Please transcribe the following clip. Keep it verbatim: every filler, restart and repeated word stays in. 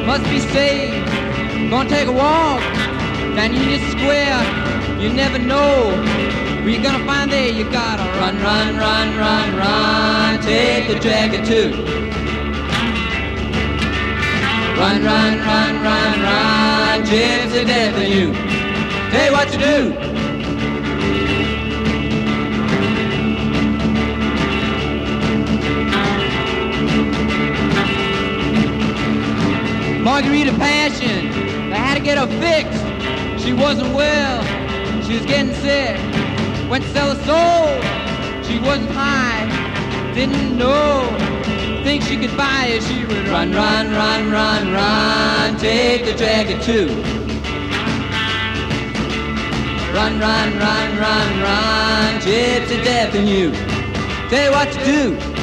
must be saved. Gonna take a walk down Union Square. You never know where you're gonna find there. You gotta run, run, run, run, run. Take the jacket too. Run, run, run, run, run. Gypsy death in you. Tell you what you do. Margarita Passion, they had to get her fixed. She wasn't well, she was getting sick. Went to sell her soul, she wasn't high. Didn't know, think she could buy it. She would run, run, run, run, run. Take the jacket too. Run, run, run, run, run. Gypsy death in you. Tell you what to do.